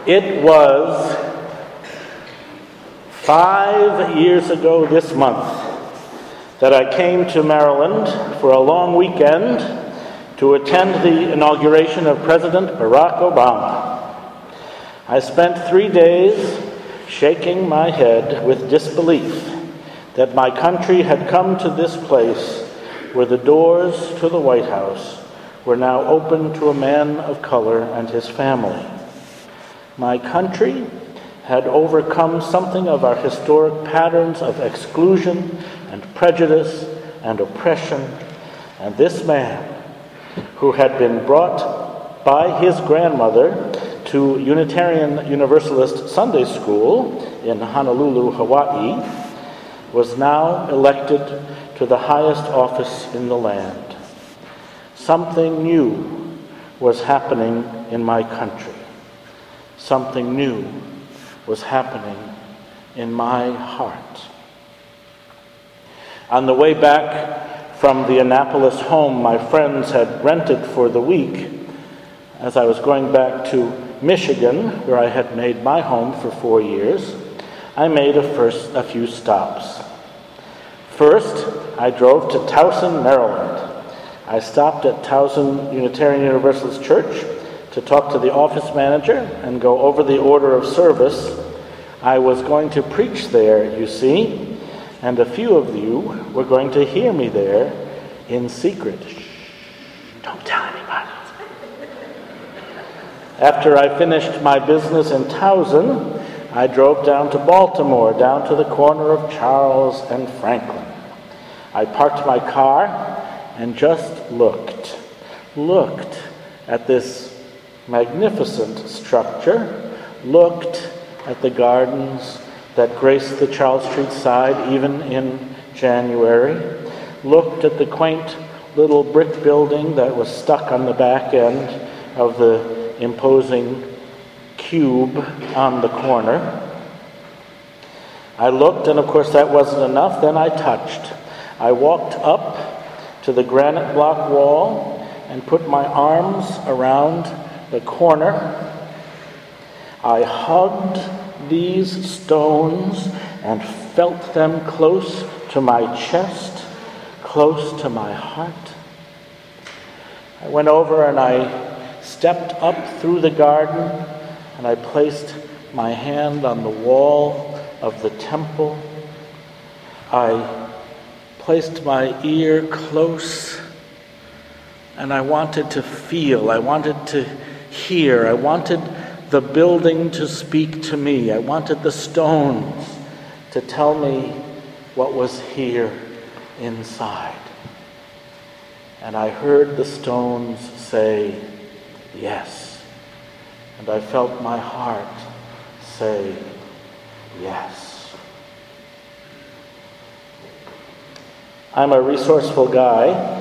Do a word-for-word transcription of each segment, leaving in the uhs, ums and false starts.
It was five years ago this month that I came to Maryland for a long weekend to attend the inauguration of President Barack Obama. I spent three days shaking my head with disbelief that my country had come to this place where the doors to the White House were now open to a man of color and his family. My country had overcome something of our historic patterns of exclusion and prejudice and oppression, and this man, who had been brought by his grandmother to Unitarian Universalist Sunday School in Honolulu, Hawaii, was now elected to the highest office in the land. Something new was happening in my country. Something new was happening in my heart. On the way back from the Annapolis home my friends had rented for the week, as I was going back to Michigan, where I had made my home for four years, I made a, first, a few stops. First, I drove to Towson, Maryland. I stopped at Towson Unitarian Universalist Church to talk to the office manager and go over the order of service. I was going to preach there, you see, and a few of you were going to hear me there in secret. Shh, don't tell anybody. After I finished my business in Towson, I drove down to Baltimore, down to the corner of Charles and Franklin. I parked my car and just looked, looked at this magnificent structure, looked at the gardens that grace the Charles Street side even in January, looked at the quaint little brick building that was stuck on the back end of the imposing cube on the corner. I looked, and of course that wasn't enough. Then I touched. I walked up to the granite block wall and put my arms around the corner. I hugged these stones and felt them close to my chest, close to my heart. I went over and I stepped up through the garden and I placed my hand on the wall of the temple. I placed my ear close and I wanted to feel, I wanted to hear, I wanted the building to speak to me. I wanted the stones to tell me what was here inside. And I heard the stones say, yes. And I felt my heart say, yes. I'm a resourceful guy.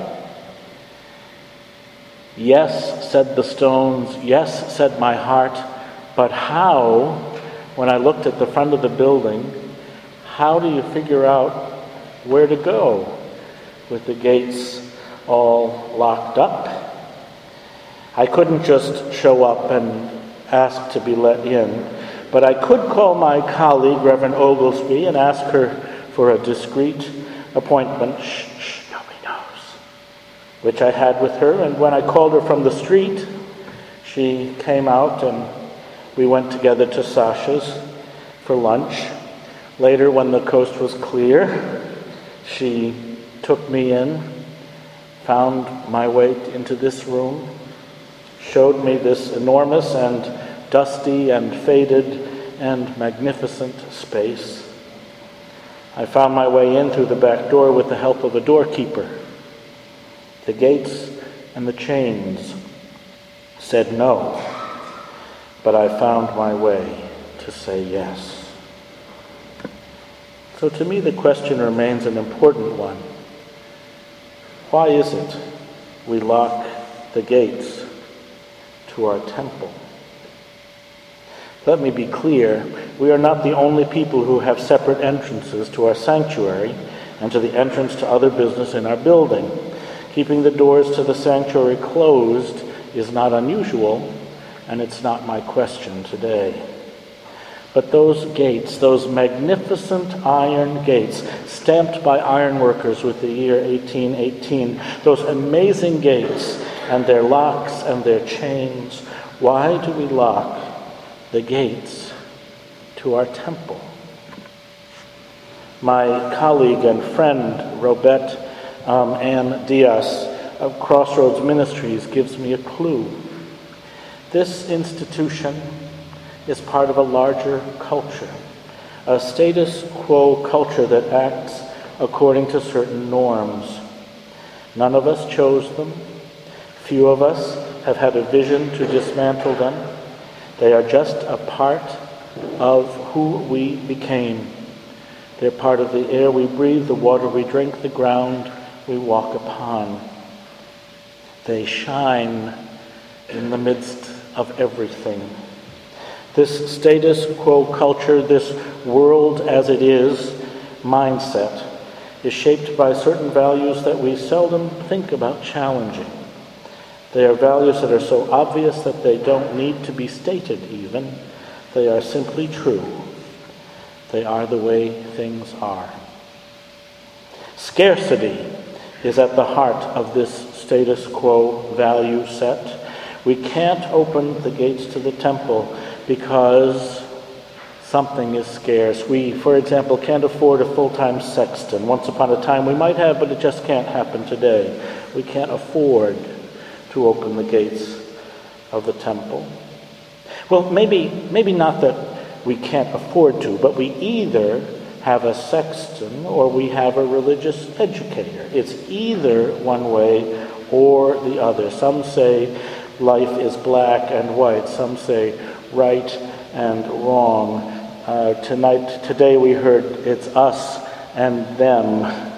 Yes, said the stones. Yes, said my heart. But how, when I looked at the front of the building, how do you figure out where to go with the gates all locked up? I couldn't just show up and ask to be let in, but I could call my colleague, Reverend Oglesby, and ask her for a discreet appointment. Shh, shh, nobody knows. Which I had with her, and when I called her from the street, she came out and we went together to Sasha's for lunch. Later, when the coast was clear, she took me in, found my way into this room, showed me this enormous and dusty and faded and magnificent space. I found my way in through the back door with the help of a doorkeeper. The gates and the chains said no, but I found my way to say yes. So to me the question remains an important one. Why is it we lock the gates to our temple? Let me be clear, we are not the only people who have separate entrances to our sanctuary and to the entrance to other business in our building. Keeping the doors to the sanctuary closed is not unusual, and it's not my question today. But those gates, those magnificent iron gates, stamped by ironworkers with the year eighteen eighteen, those amazing gates and their locks and their chains, why do we lock the gates to our temple? My colleague and friend, Robert um, Ann Diaz of Crossroads Ministries, gives me a clue. This institution is part of a larger culture, a status quo culture that acts according to certain norms. None of us chose them. Few of us have had a vision to dismantle them. They are just a part of who we became. They're part of the air we breathe, the water we drink, the ground we walk upon. They shine in the midst of everything. This status quo culture, this world as it is mindset, is shaped by certain values that we seldom think about challenging. They are values that are so obvious that they don't need to be stated even. They are simply true. They are the way things are. Scarcity is at the heart of this status quo value set. We can't open the gates to the temple because something is scarce. We, for example, can't afford a full-time sexton. Once upon a time we might have, but it just can't happen today. We can't afford to open the gates of the temple. Well, maybe, maybe not that we can't afford to, but we either have a sexton or we have a religious educator. It's either one way or the other. Some say life is black and white. Some say right and wrong. Uh, tonight, today we heard it's us and them.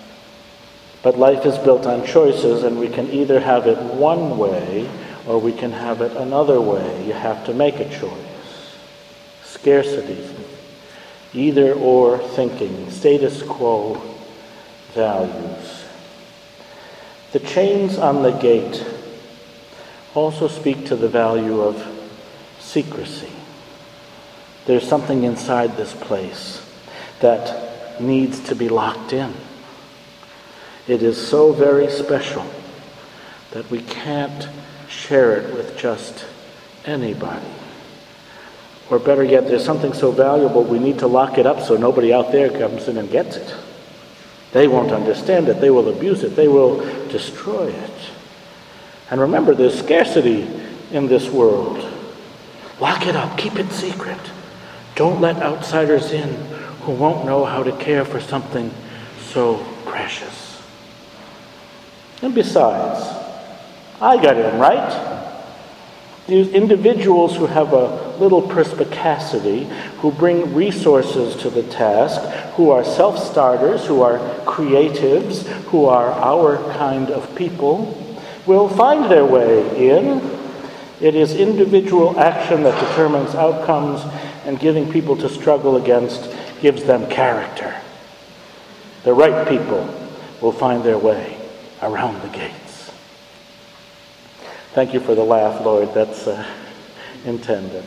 But life is built on choices, and we can either have it one way or we can have it another way. You have to make a choice. Scarcity, either or thinking, status quo values. The chains on the gate also speak to the value of secrecy. There's something inside this place that needs to be locked in. It is so very special that we can't share it with just anybody. Or better yet, there's something so valuable we need to lock it up so nobody out there comes in and gets it. They won't understand it. They will abuse it. They will destroy it. And remember, there's scarcity in this world. Lock it up. Keep it secret. Don't let outsiders in who won't know how to care for something so precious. And besides, I got in, right? These individuals who have a little perspicacity, who bring resources to the task, who are self-starters, who are creatives, who are our kind of people, will find their way in. It is individual action that determines outcomes, and giving people to struggle against gives them character. The right people will find their way around the gates. Thank you for the laugh, Lloyd. That's uh, intended.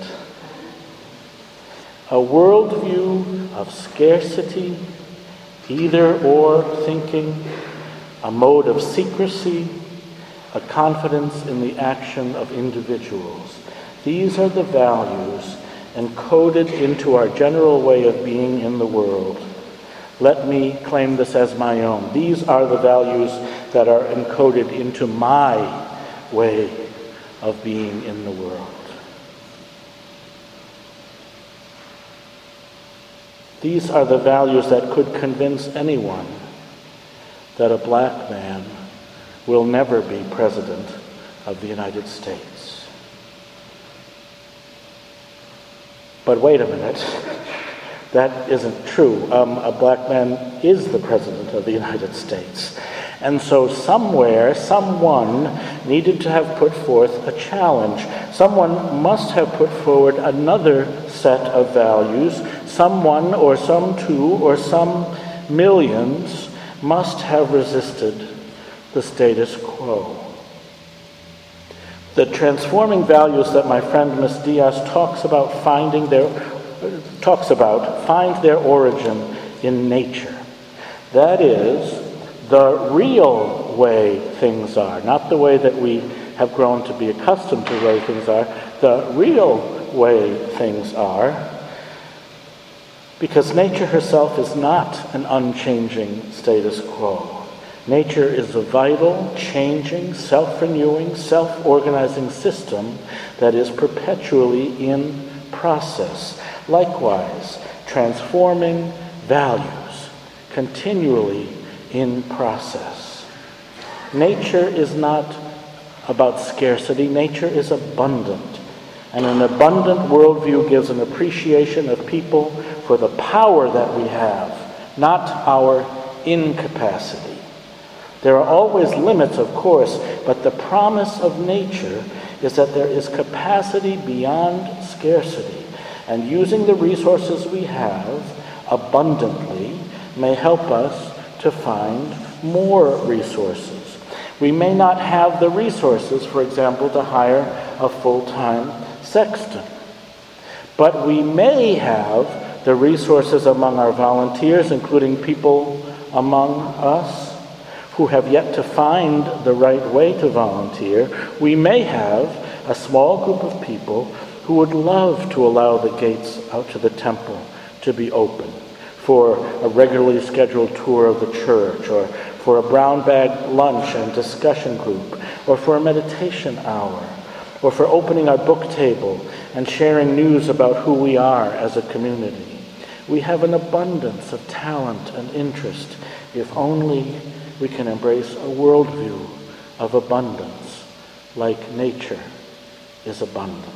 A worldview of scarcity, either or thinking, a mode of secrecy, a confidence in the action of individuals. These are the values encoded into our general way of being in the world. Let me claim this as my own. These are the values that are encoded into my way of being in the world. These are the values that could convince anyone that a black man will never be president of the United States. But wait a minute, that isn't true. Um, a black man is the president of the United States. And so somewhere, someone needed to have put forth a challenge. Someone must have put forward another set of values. Someone or some two or some millions must have resisted the status quo. The transforming values that my friend Miss Diaz talks about finding their talks about find their origin in nature. That is the real way things are, not the way that we have grown to be accustomed to the way things are, the real way things are, because nature herself is not an unchanging status quo. Nature is a vital, changing, self-renewing, self-organizing system that is perpetually in process. Likewise, transforming values, continually in process. Nature is not about scarcity. Nature is abundant. And an abundant worldview gives an appreciation of people for the power that we have, not our incapacity. There are always limits, of course, but the promise of nature is that there is capacity beyond scarcity, and using the resources we have abundantly may help us to find more resources. We may not have the resources, for example, to hire a full-time sexton, but we may have the resources among our volunteers, including people among us who have yet to find the right way to volunteer. We may have a small group of people who would love to allow the gates out to the temple to be open for a regularly scheduled tour of the church, or for a brown bag lunch and discussion group, or for a meditation hour, or for opening our book table and sharing news about who we are as a community. We have an abundance of talent and interest if only we can embrace a worldview of abundance like nature is abundant.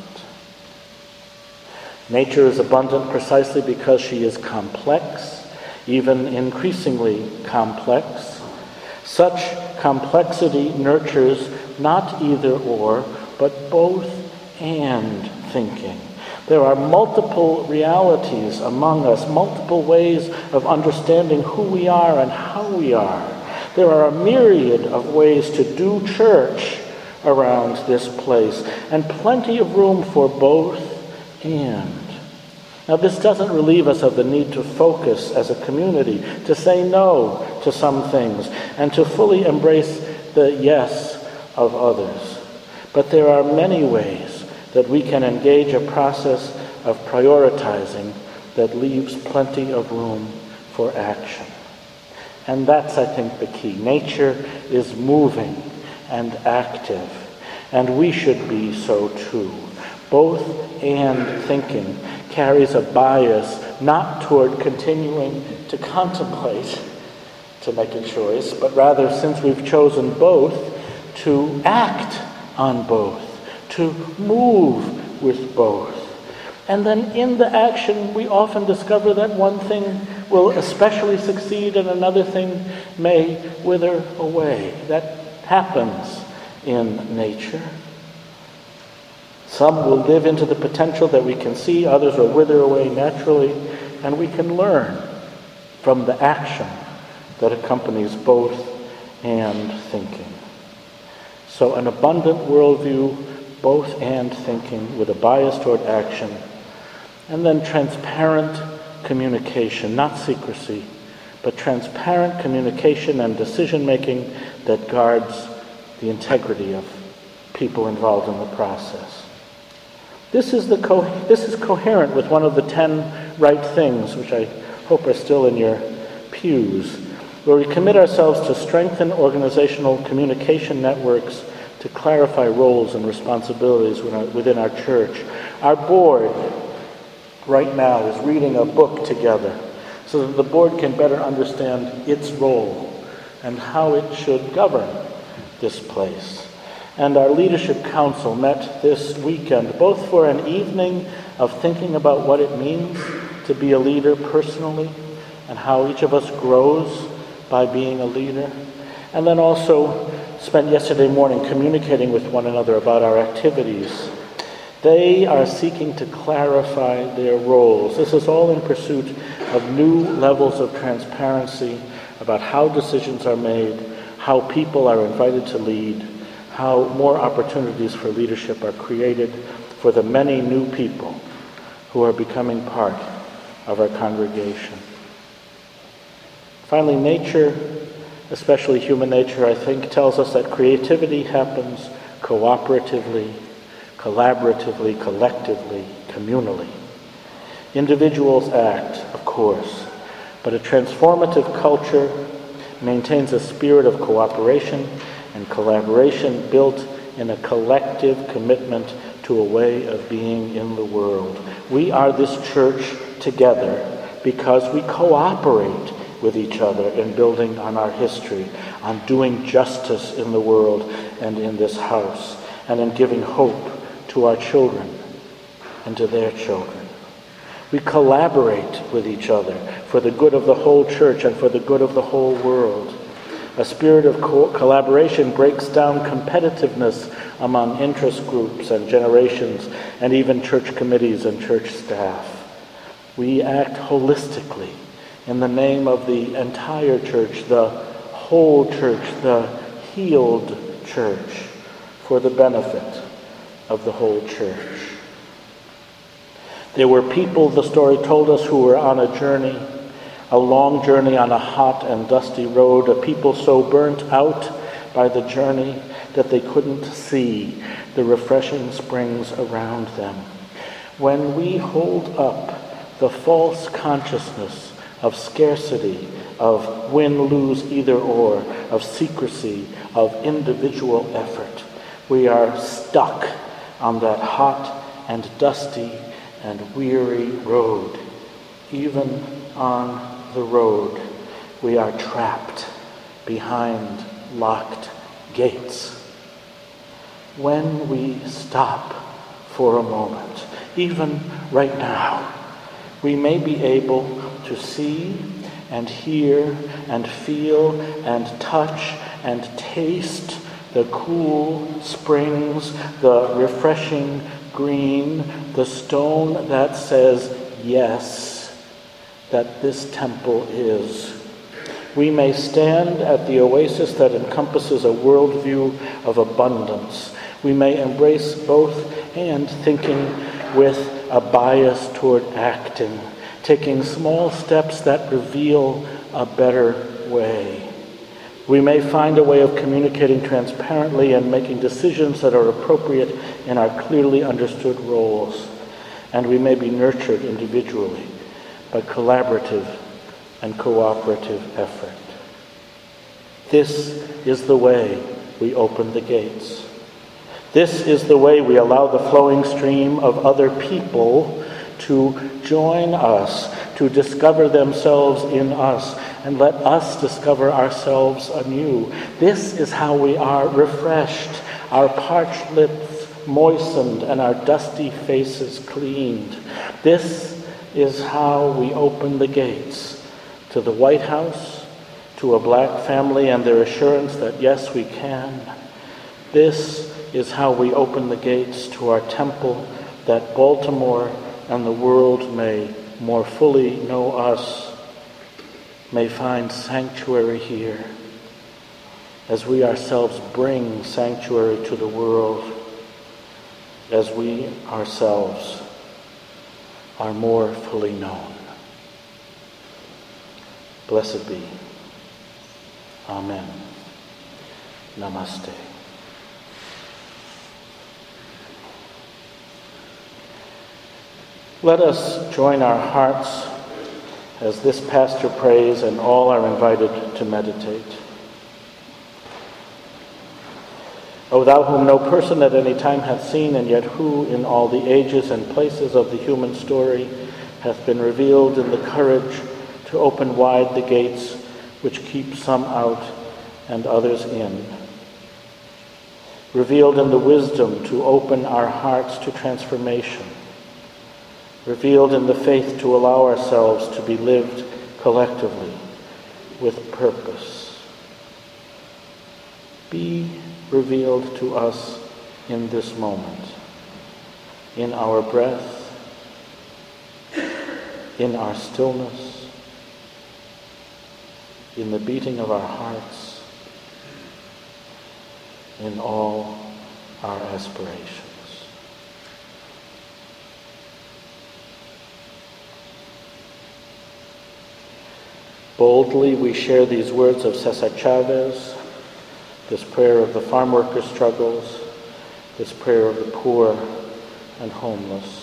Nature is abundant precisely because she is complex, even increasingly complex. Such complexity nurtures not either or, but both and thinking. There are multiple realities among us, multiple ways of understanding who we are and how we are. There are a myriad of ways to do church around this place, and plenty of room for both and. Now, this doesn't relieve us of the need to focus as a community, to say no to some things, and to fully embrace the yes of others. But there are many ways that we can engage a process of prioritizing that leaves plenty of room for action. And that's, I think, the key. Nature is moving and active, and we should be so too. Both and thinking carries a bias not toward continuing to contemplate to make a choice, but rather, since we've chosen both, to act on both, to move with both. And then in the action, we often discover that one thing will especially succeed and another thing may wither away. That happens in nature. Some will live into the potential that we can see, others will wither away naturally, and we can learn from the action that accompanies both and thinking. So an abundant worldview, both and thinking, with a bias toward action, and then transparent communication, not secrecy, but transparent communication and decision-making that guards the integrity of people involved in the process. This is the co- this is coherent with one of the ten right things, which I hope are still in your pews, where we commit ourselves to strengthen organizational communication networks to clarify roles and responsibilities within our church. Our board right now is reading a book together so that the board can better understand its role and how it should govern this place. And our leadership council met this weekend, both for an evening of thinking about what it means to be a leader personally and how each of us grows by being a leader, and then also spent yesterday morning communicating with one another about our activities. They are seeking to clarify their roles. This is all in pursuit of new levels of transparency about how decisions are made, how people are invited to lead, how more opportunities for leadership are created for the many new people who are becoming part of our congregation. Finally, nature, especially human nature, I think, tells us that creativity happens cooperatively, collaboratively, collectively, communally. Individuals act, of course, but a transformative culture maintains a spirit of cooperation and collaboration built in a collective commitment to a way of being in the world. We are this church together because we cooperate with each other in building on our history, on doing justice in the world and in this house, and in giving hope to our children and to their children. We collaborate with each other for the good of the whole church and for the good of the whole world. A spirit of co- collaboration breaks down competitiveness among interest groups and generations and even church committees and church staff. We act holistically in the name of the entire church, the whole church, the healed church, for the benefit of the whole church. There were people, the story told us, who were on a journey, a long journey on a hot and dusty road, a people so burnt out by the journey that they couldn't see the refreshing springs around them. When we hold up the false consciousness of scarcity, of win-lose either-or, of secrecy, of individual effort, we are stuck on that hot and dusty and weary road. Even on the road, we are trapped behind locked gates. When we stop for a moment, even right now, we may be able to see and hear and feel and touch and taste the cool springs, the refreshing green, the stone that says yes, that this temple is. We may stand at the oasis that encompasses a worldview of abundance. We may embrace both and thinking with a bias toward acting, taking small steps that reveal a better way. We may find a way of communicating transparently and making decisions that are appropriate in our clearly understood roles. And we may be nurtured individually by collaborative and cooperative effort. This is the way we open the gates. This is the way we allow the flowing stream of other people to join us, to discover themselves in us, and let us discover ourselves anew. This is how we are refreshed, our parched lips moistened, and our dusty faces cleaned. This is how we open the gates to the White House, to a black family and their assurance that yes, we can. This is how we open the gates to our temple, that Baltimore and the world may more fully know us, may find sanctuary here, as we ourselves bring sanctuary to the world, as we ourselves are more fully known. Blessed be. Amen. Namaste. Let us join our hearts as this pastor prays and all are invited to meditate. O thou whom no person at any time hath seen, and yet who in all the ages and places of the human story hath been revealed in the courage to open wide the gates which keep some out and others in. Revealed in the wisdom to open our hearts to transformation. Revealed in the faith to allow ourselves to be lived collectively with purpose. Be revealed to us in this moment, in our breath, in our stillness, in the beating of our hearts, in all our aspirations. Boldly we share these words of Cesar Chavez, this prayer of the farm workers' struggles, this prayer of the poor and homeless.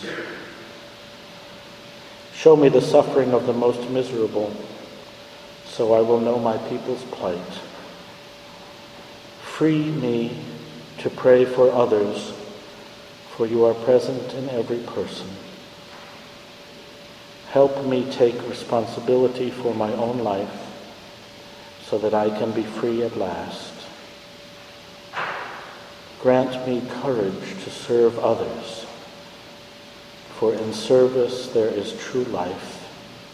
Show me the suffering of the most miserable, so I will know my people's plight. Free me to pray for others, for you are present in every person. Help me take responsibility for my own life, so that I can be free at last. Grant me courage to serve others, for in service there is true life.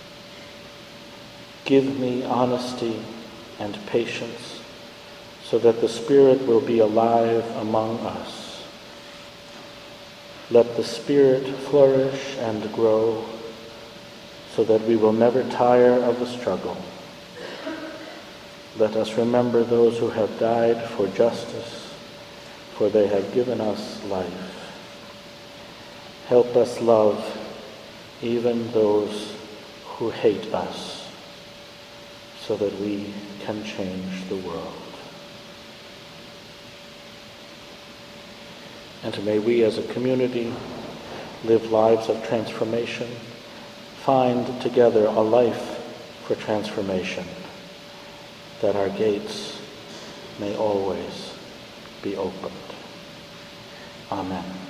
Give me honesty and patience, so that the Spirit will be alive among us. Let the Spirit flourish and grow, so that we will never tire of the struggle. Let us remember those who have died for justice, for they have given us life. Help us love even those who hate us, so that we can change the world. And may we as a community live lives of transformation, find together a life for transformation, that our gates may always be opened. Amen.